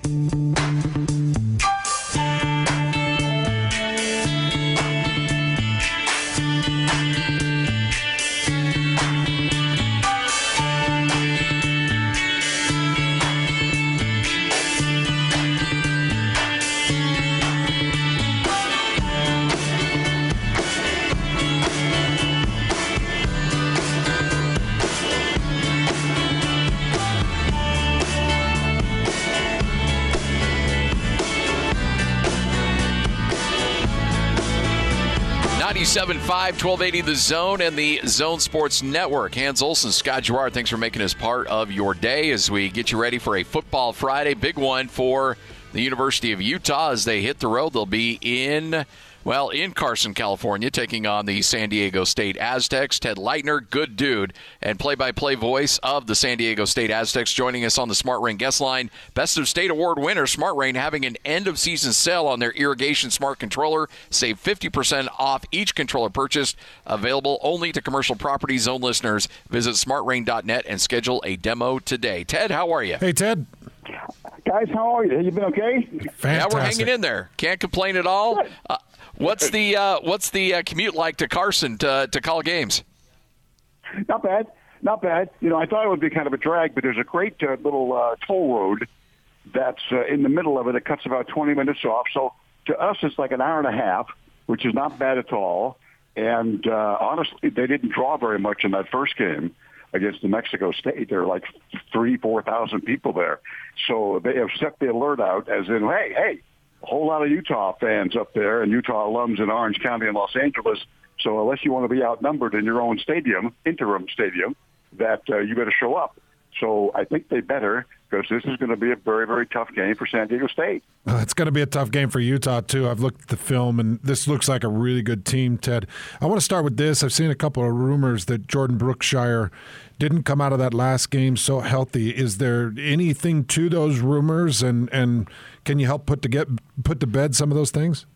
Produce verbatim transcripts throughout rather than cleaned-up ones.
ninety-seven point five, twelve eighty The Zone and the Zone Sports Network. Hans Olsen, Scott Gerard, thanks for making us part of your day as we get you ready for a Football Friday. Big one for the University of Utah as they hit the road. They'll be in, well, in Carson, California, taking on the San Diego State Aztecs. Ted Leitner, good dude, and play-by-play voice of the San Diego State Aztecs, joining us on the Smart Rain guest line. Best of State Award winner, Smart Rain, having an end-of-season sale on their Irrigation Smart Controller. Save fifty percent off each controller purchased. Available only to commercial property zone listeners. Visit smart rain dot net and schedule a demo today. Ted, how are you? Hey, Ted. Guys, how are you? You been okay? Fantastic. Yeah, we're hanging in there. Can't complain at all. Uh, what's the uh, what's the uh, commute like to Carson to to call games? Not bad, not bad. You know, I thought it would be kind of a drag, but there's a great uh, little uh, toll road that's uh, in the middle of it. It cuts about twenty minutes off. So to us, it's like an hour and a half, which is not bad at all. And uh, honestly, they didn't draw very much in that first game against New Mexico State. There were like three, four thousand people there. So they have set the alert out as in, hey, hey, a whole lot of Utah fans up there and Utah alums in Orange County and Los Angeles. So unless you want to be outnumbered in your own stadium, interim stadium, that uh, you better show up. So I think they better, because this is going to be a very, very tough game for San Diego State. Uh, it's going to be a tough game for Utah, too. I've looked at the film, and this looks like a really good team, Ted. I want to start with this. I've seen a couple of rumors that Jordan Brookshire didn't come out of that last game so healthy. Is there anything to those rumors, and, and can you help put to, get, put to bed some of those things?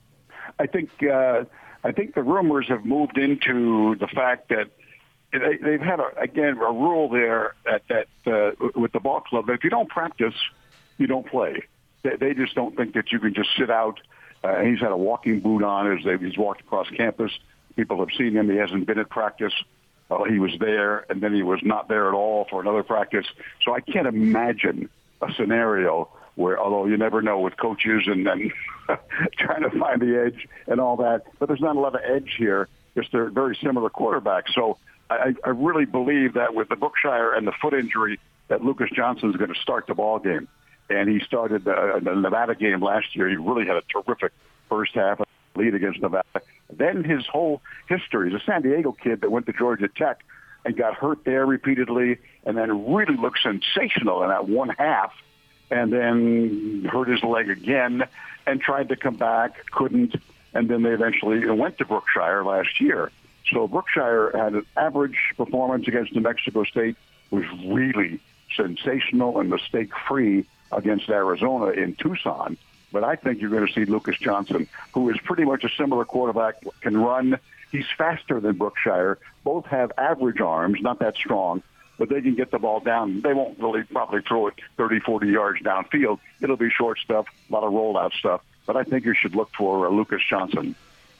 I think uh, I think the rumors have moved into the fact that They, they've had, a, again, a rule there that, that uh, with the ball club that if you don't practice, you don't play. They, they just don't think that you can just sit out. Uh, he's had a walking boot on as they, he's walked across campus. People have seen him. He hasn't been at practice. Uh, he was there, and then he was not there at all for another practice. So I can't imagine a scenario where, although you never know with coaches and then trying to find the edge and all that, but there's not a lot of edge here. Just they're very similar quarterbacks. So I, I really believe that with the Brookshire and the foot injury, that Lucas Johnson is going to start the ball game. And he started the, the Nevada game last year. He really had a terrific first half lead against Nevada. Then his whole history, he's a San Diego kid that went to Georgia Tech and got hurt there repeatedly, and then really looked sensational in that one half, and then hurt his leg again and tried to come back, couldn't, and then they eventually went to Brookshire last year. So Brookshire had an average performance against New Mexico State, was really sensational and mistake-free against Arizona in Tucson. But I think you're going to see Lucas Johnson, who is pretty much a similar quarterback, can run. He's faster than Brookshire. Both have average arms, not that strong, but they can get the ball down. They won't really probably throw it thirty, forty yards downfield. It'll be short stuff, a lot of rollout stuff. But I think you should look for uh, Lucas Johnson.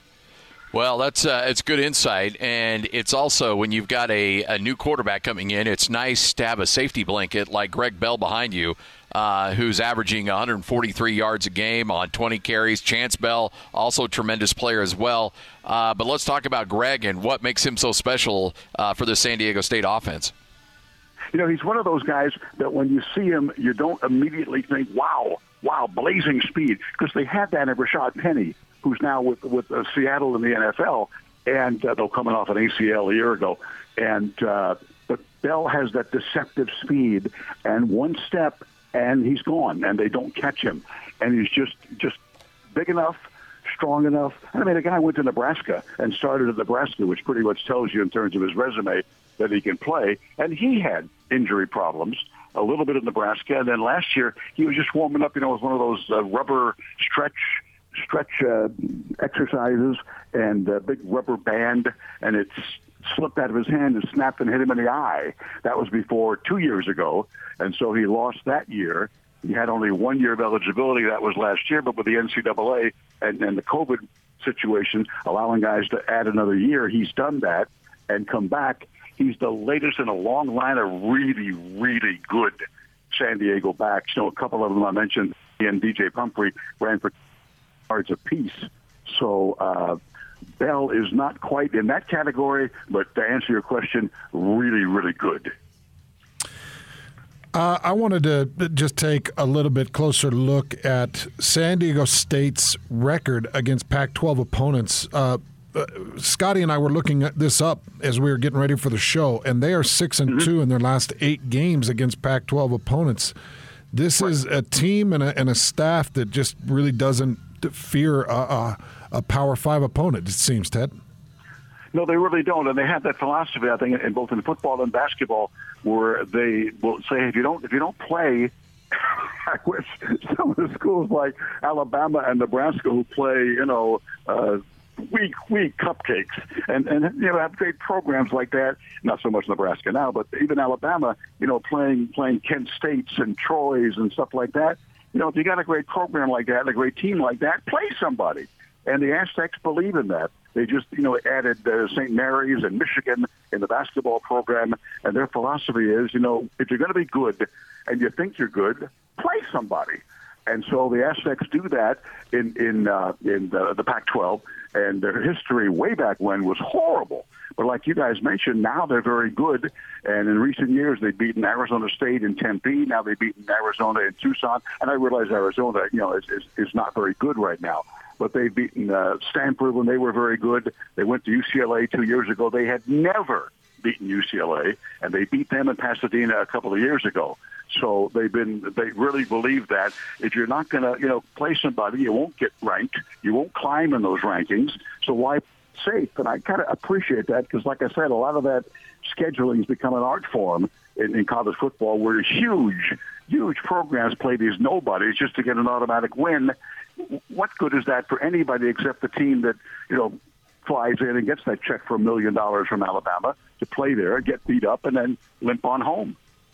Well, that's uh, it's good insight, and it's also when you've got a, a new quarterback coming in, it's nice to have a safety blanket like Greg Bell behind you, uh, who's averaging one hundred forty-three yards a game on twenty carries. Chance Bell, also a tremendous player as well. Uh, but let's talk about Greg and what makes him so special uh, for the San Diego State offense. You know, he's one of those guys that when you see him, you don't immediately think, wow, wow, blazing speed, because they had that in Rashad Penny, who's now with with uh, Seattle in the N F L, and uh, they're coming off an A C L a year ago. And uh, but Bell has that deceptive speed, and one step, and he's gone, and they don't catch him. And he's just just big enough, strong enough. I mean, a guy went to Nebraska and started at Nebraska, which pretty much tells you in terms of his resume that he can play. And he had injury problems, a little bit in Nebraska, and then last year he was just warming up, you know, with one of those uh, rubber stretch stretch uh, exercises and a big rubber band, and it slipped out of his hand and snapped and hit him in the eye. That was before two years ago, and so he lost that year. He had only one year of eligibility. That was last year, but with the N C double A and, and the COVID situation allowing guys to add another year, he's done that and come back. He's the latest in a long line of really, really good San Diego backs. You know, a couple of them I mentioned, he and D J Pumphrey ran for yards apiece. So uh, Bell is not quite in that category, but to answer your question, really, really good. Uh, I wanted to just take a little bit closer look at San Diego State's record against Pac twelve opponents. Uh, uh, Scotty and I were looking at this up as we were getting ready for the show, and they are six and mm-hmm. two in their last eight games against Pac twelve opponents. This right. is a team and a, and a staff that just really doesn't fear a, a, a Power Five opponent, it seems, Ted. No, they really don't, and they have that philosophy, I think, in both in football and basketball, where they will say, if you don't, if you don't play, with some of the schools like Alabama and Nebraska who play, you know, uh, weak, weak cupcakes, and and you know have great programs like that. Not so much Nebraska now, but even Alabama, you know, playing playing Kent States and Troy's and stuff like that. You know, if you got a great program like that and a great team like that, play somebody. And the Aztecs believe in that. They just, you know, added uh, Saint Mary's and Michigan in the basketball program, and their philosophy is, you know, if you're going to be good and you think you're good, play somebody. And so the Aztecs do that in in uh, in the, the Pac twelve, and their history way back when was horrible. But like you guys mentioned, now they're very good. And in recent years, they've beaten Arizona State in Tempe. Now they've beaten Arizona in Tucson. And I realize Arizona, you know, is is, is not very good right now. But they've beaten uh, Stanford when they were very good. They went to U C L A two years ago. They had never beaten U C L A, and they beat them in Pasadena a couple of years ago. So they've been, they really believe that if you're not going to, you know, play somebody, you won't get ranked. You won't climb in those rankings. So why safe? And I kind of appreciate that because, like I said, a lot of that scheduling has become an art form in, in college football where huge, huge programs play these nobodies just to get an automatic win. What good is that for anybody except the team that, you know, flies in and gets that check for a million dollars from Alabama to play there, get beat up, and then limp on home?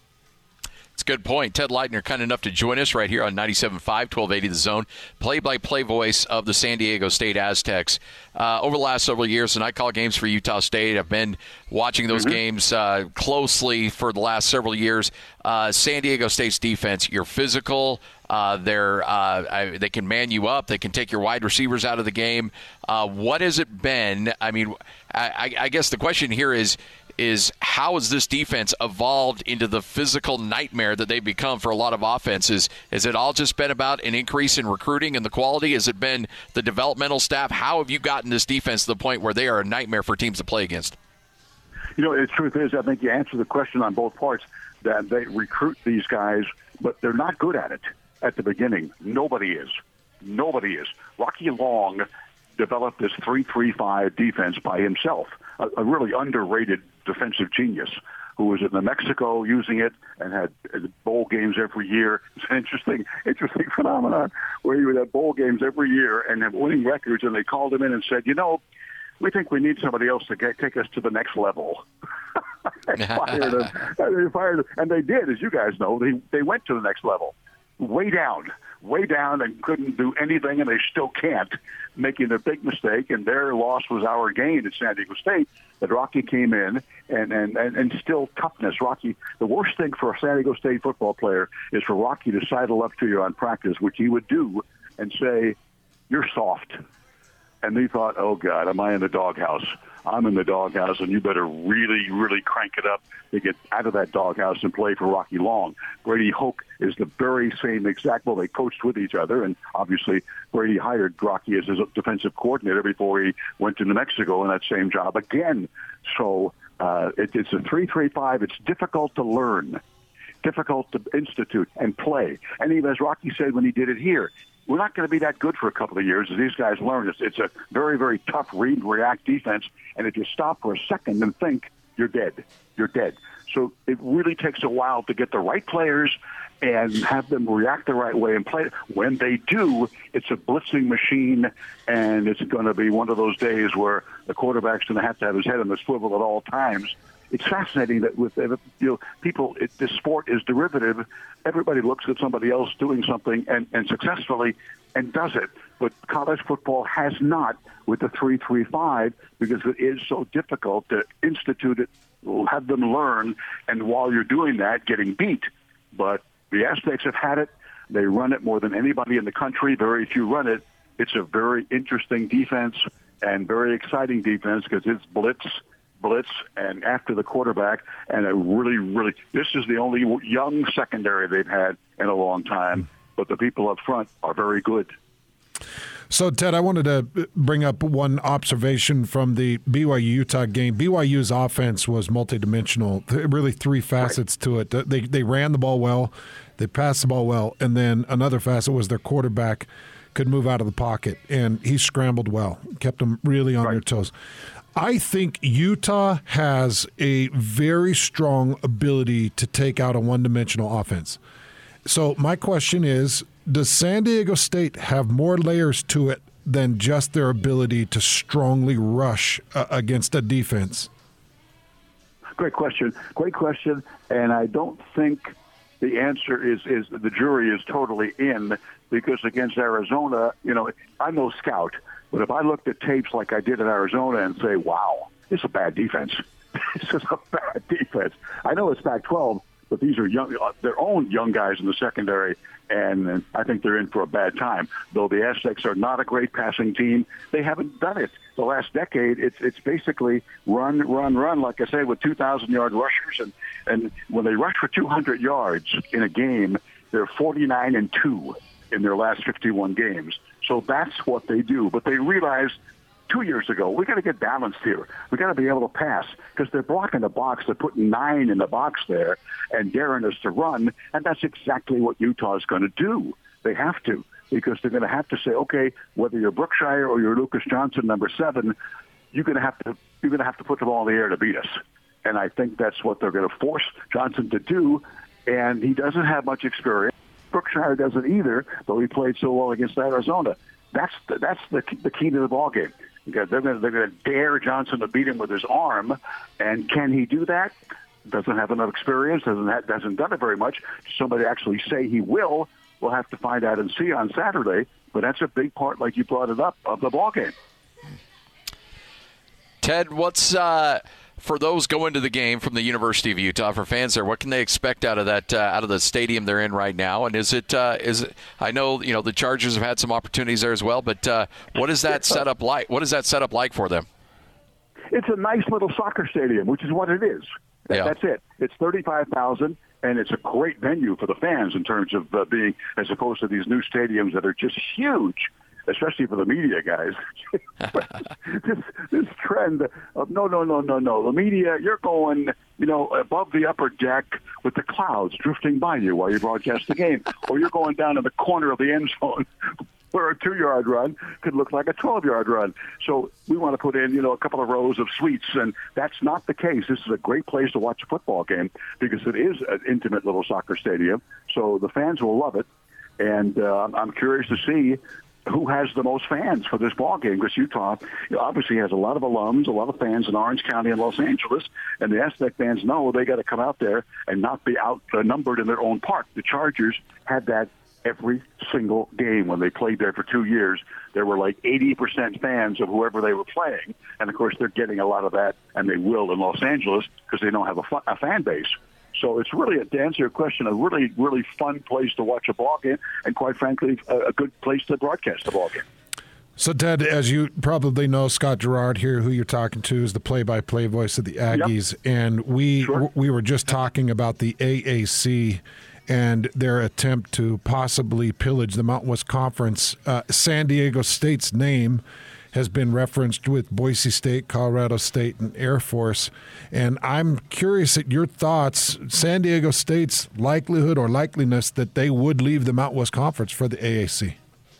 It's a good point. Ted Leitner, kind enough to join us right here on ninety-seven point five, twelve eighty The Zone, play-by-play voice of the San Diego State Aztecs. Uh, over the last several years, and I call games for Utah State. I've been watching those mm-hmm. games uh, closely for the last several years. Uh, San Diego State's defense, you're physical. Uh, they're uh, I, they can man you up. They can take your wide receivers out of the game. Uh, what has it been? I mean, I, I guess the question here is, is how has this defense evolved into the physical nightmare that they've become for a lot of offenses? Has it all just been about an increase in recruiting and the quality? Has it been the developmental staff? How have you gotten this defense to the point where they are a nightmare for teams to play against? You know, the truth is, I think you answer the question on both parts, that they recruit these guys, but they're not good at it at the beginning. Nobody is. Nobody is. Rocky Long developed this three three five defense by himself, a, a really underrated defensive genius who was in New Mexico using it and had bowl games every year. It's an interesting, interesting phenomenon where he would have bowl games every year and have winning records, and they called him in and said, you know, we think we need somebody else to get, take us to the next level. and, fired him, and they fired him. And they did, as you guys know. They, they went to the next level. Way down, way down, and couldn't do anything, and they still can't, making a big mistake, and their loss was our gain at San Diego State, that Rocky came in and, and, and, and still toughness. Rocky, the worst thing for a San Diego State football player is for Rocky to sidle up to you on practice, which he would do, and say, you're soft. And they thought, oh, God, am I in the doghouse? I'm in the doghouse, and you better really, really crank it up to get out of that doghouse and play for Rocky Long. Brady Hoke is the very same exact, well, they coached with each other, and obviously Brady hired Rocky as his defensive coordinator before he went to New Mexico in that same job again. So uh, it, it's a three three five. It's difficult to learn, difficult to institute and play. And even as Rocky said when he did it here, we're not going to be that good for a couple of years as these guys learn. It's, it's a very, very tough read and react defense. And if you stop for a second and think, you're dead. You're dead. So it really takes a while to get the right players and have them react the right way and play. When they do, it's a blitzing machine, and it's going to be one of those days where the quarterback's going to have to have his head on the swivel at all times it's fascinating that with you know people, it, this sport is derivative. Everybody looks at somebody else doing something and, and successfully and does it. But college football has not with the three three five because it is so difficult to institute it, have them learn, and while you're doing that, getting beat. But the Aztecs have had it. They run it more than anybody in the country. Very few run it. It's a very interesting defense and very exciting defense because it's blitz, blitz, and after the quarterback. And a really, really, this is the only young secondary they've had in a long time. But the people up front are very good. So, Ted, I wanted to bring up one observation from the B Y U-Utah game. B Y U's offense was multidimensional, really three facets right. to it. They they ran the ball well, they passed the ball well, and then another facet was their quarterback could move out of the pocket, and he scrambled well, kept them really on right. their toes. I think Utah has a very strong ability to take out a one-dimensional offense. So my question is, does San Diego State have more layers to it than just their ability to strongly rush uh, against a defense? Great question. Great question. And I don't think the answer is, is the jury is totally in because against Arizona, you know, I'm no scout, but if I looked at tapes like I did at Arizona and say, wow, it's a bad defense. This is a bad defense. I know it's Pac twelve, but these are young, their own young guys in the secondary, and I think they're in for a bad time. Though the Aztecs are not a great passing team, they haven't done it. The last decade, it's it's basically run, run, run, like I say, with two thousand yard rushers. And, and when they rush for two hundred yards in a game, they're forty-nine and two in their last fifty-one games. So that's what they do. But they realized two years ago, we got to get balanced here. We got to be able to pass because they're blocking the box. They're putting nine in the box there and daring us to run. And that's exactly what Utah is going to do. They have to because they're going to have to say, okay, whether you're Brookshire or you're Lucas Johnson, number seven, you're going to have to you're going to have to put the ball in the air to beat us. And I think that's what they're going to force Johnson to do. And he doesn't have much experience. Brookshire doesn't either, though he played so well against Arizona. That's the, that's the the key to the ball game. They're going to, they're going to dare Johnson to beat him with his arm, and can he do that? Doesn't have enough experience, doesn't have, hasn't done it very much. Somebody actually say he will. We'll have to find out and see on Saturday, but that's a big part, like you brought it up, of the ball game. Ted, what's uh, for those going to the game from the University of Utah, for fans there, what can they expect out of that uh, out of the stadium they're in right now? And is it uh, is it, I know you know the Chargers have had some opportunities there as well, but uh, what is that setup like? What is that setup like for them? It's a nice little soccer stadium, which is what it is. Yeah. That's it. It's thirty-five thousand, and it's a great venue for the fans in terms of uh, being, as opposed to these new stadiums that are just huge, especially for the media guys. this, this trend of, no, no, no, no, no. The media, you're going, you know, above the upper deck with the clouds drifting by you while you broadcast the game. Or you're going down in the corner of the end zone where a two-yard run could look like a twelve-yard run. So we want to put in, you know, a couple of rows of suites, and that's not the case. This is a great place to watch a football game because it is an intimate little soccer stadium. So the fans will love it. And uh, I'm curious to see who has the most fans for this ball game, because Utah you know, obviously has a lot of alums, a lot of fans in Orange County and Los Angeles, and the Aztec fans know they got to come out there and not be outnumbered in their own park. The Chargers had that every single game when they played there for two years. There were like eighty percent fans of whoever they were playing, and of course they're getting a lot of that, and they will in Los Angeles because they don't have a, fu- a fan base. So it's really, to answer your question, a really, really fun place to watch a ball game, and quite frankly, a, a good place to broadcast a ball game. So, Ted, as you probably know, Scott Gerard here, who you're talking to, is the play-by-play voice of the Aggies, yep. and we sure. we were just talking about the A A C and their attempt to possibly pillage the Mountain West Conference. Uh, San Diego State's name has been referenced with Boise State, Colorado State, and Air Force. And I'm curious at your thoughts, San Diego State's likelihood or likeliness that they would leave the Mountain West Conference for the A A C.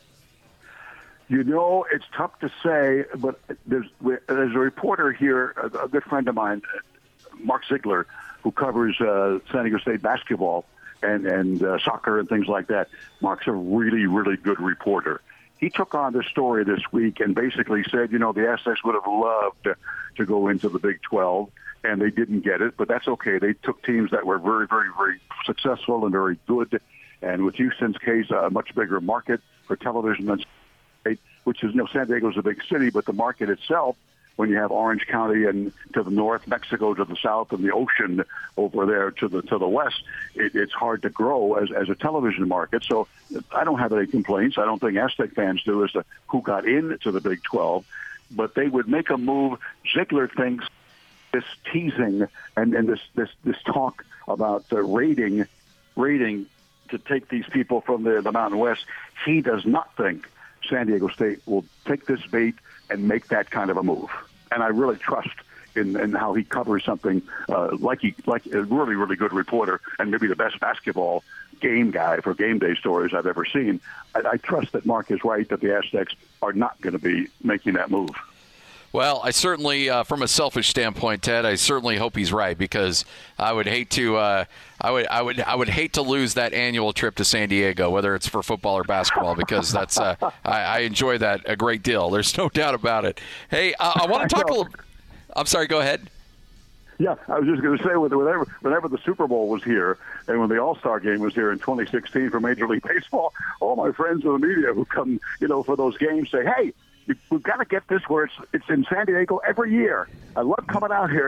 You know, it's tough to say, but there's, there's a reporter here, a good friend of mine, Mark Ziegler, who covers uh, San Diego State basketball and, and uh, soccer and things like that. Mark's a really, really good reporter. He took on this story this week and basically said, you know, the Aztecs would have loved to, to go into the Big twelve. and they didn't get it, but that's okay. They took teams that were very, very, very successful and very good, and with Houston's case, a much bigger market for television than State, which is, you know, San Diego's a big city, but the market itself, when you have Orange County and to the north, Mexico to the south, and the ocean over there to the to the west, it, it's hard to grow as, as a television market. So I don't have any complaints. I don't think Aztec fans do as to who got into the Big twelve, but they would make a move. Ziegler thinks this teasing and, and this, this, this talk about the rating, rating to take these people from the, the Mountain West, he does not think San Diego State will take this bait and make that kind of a move. And I really trust in, in how he covers something uh, like he like a really, really good reporter and maybe the best basketball game guy for game day stories I've ever seen. I, I trust that Mark is right, that the Aztecs are not going to be making that move. Well, I certainly, uh, from a selfish standpoint, Ted, I certainly hope he's right, because I would hate to, uh, I would, I would, I would hate to lose that annual trip to San Diego, whether it's for football or basketball, because that's, uh, I, I enjoy that a great deal. There's no doubt about it. Hey, uh, I want to talk a little. I'm sorry. Go ahead. Yeah, I was just going to say, whenever, whenever the Super Bowl was here and when the All-Star game was here in twenty sixteen for Major League Baseball, all my friends in the media who come, you know, for those games say, hey, we've got to get this where it's it's in San Diego every year. I love coming out here.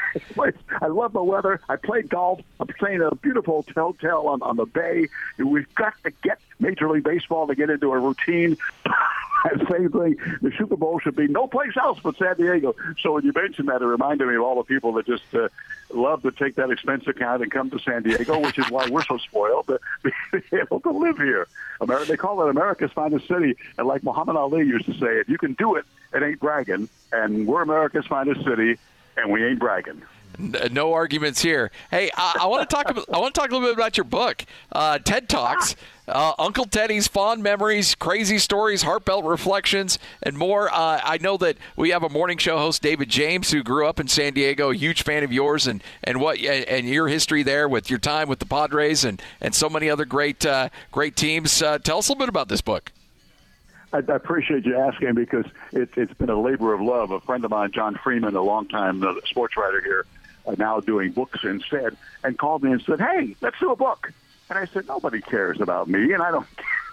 I love the weather. I played golf. I'm staying at a beautiful hotel on, on the bay. We've got to get Major League Baseball to get into a routine. Same thing. The Super Bowl should be no place else but San Diego. So when you mentioned that, it reminded me of all the people that just uh, love to take that expense account and come to San Diego, which is why we're so spoiled to be able to live here. America, they call it America's finest city. And like Muhammad Ali used to say, if you can do it, it ain't bragging. And we're America's finest city, and we ain't bragging. No arguments here. Hey, I, I want to talk. About, I want to talk a little bit about your book, uh, TED Talks, uh, Uncle Teddy's fond memories, crazy stories, heartfelt reflections, and more. Uh, I know that we have a morning show host, David James, who grew up in San Diego, a huge fan of yours, and and what and your history there with your time with the Padres and and so many other great uh, great teams. Uh, tell us a little bit about this book. I, I appreciate you asking, because it, it's been a labor of love. A friend of mine, John Freeman, a longtime uh, sports writer here, uh, now doing books instead, and called me and said, hey, let's do a book. And I said, nobody cares about me, and I don't,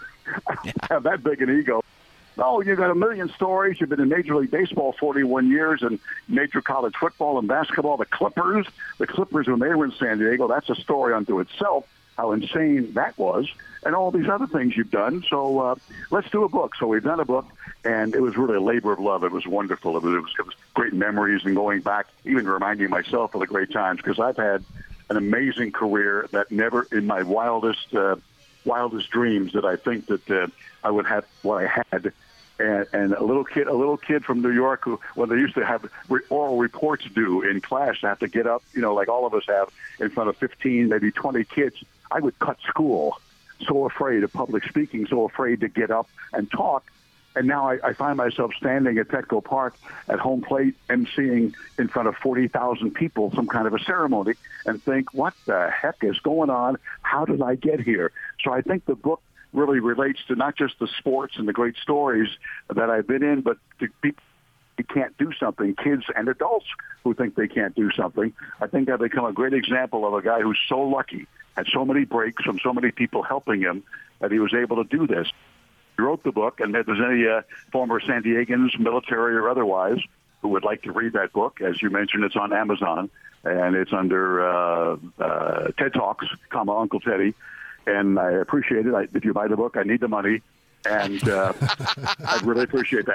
I don't have that big an ego. No, you've got a million stories. You've been in Major League Baseball forty-one years and major college football and basketball. The Clippers, the Clippers when they were in San Diego, that's a story unto itself, how insane that was, and all these other things you've done. So uh, let's do a book. So we've done a book, and it was really a labor of love. It was wonderful. It was, it was, it was great memories and going back, even reminding myself of the great times, because I've had an amazing career that never in my wildest uh, wildest dreams did I think that uh, I would have what I had. And, and a little kid, a little kid from New York, who, when they used to have oral reports due in class, have to get up, you know, like all of us have, in front of fifteen, maybe twenty kids, I would cut school. So afraid of public speaking, so afraid to get up and talk. And now I, I find myself standing at Petco Park at home plate emceeing in front of forty thousand people some kind of a ceremony, and think, what the heck is going on? How did I get here? So I think the book really relates to not just the sports and the great stories that I've been in, but to people who can't do something, kids and adults who think they can't do something. I think I've become a great example of a guy who's so lucky, had so many breaks from so many people helping him, that he was able to do this. He wrote the book, and if there's any uh, former San Diegans, military or otherwise, who would like to read that book, as you mentioned, it's on Amazon, and it's under uh, uh, TED Talks, comma, Uncle Teddy. And I appreciate it. I, if you buy the book, I need the money. And uh, I'd really appreciate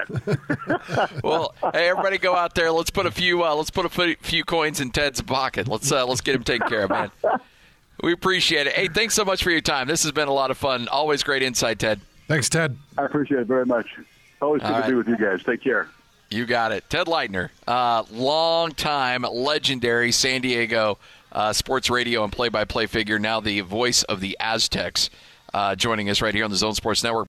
that. Well, hey, everybody, go out there. Let's put a few. Uh, let's put a few coins in Ted's pocket. Let's uh, let's get him taken care of, man. We appreciate it. Hey, thanks so much for your time. This has been a lot of fun. Always great insight, Ted. Thanks, Ted. I appreciate it very much. Always good All to right. be with you guys. Take care. You got it. Ted Leitner, uh, long-time legendary San Diego uh, sports radio and play-by-play figure, now the voice of the Aztecs, uh, joining us right here on the Zone Sports Network.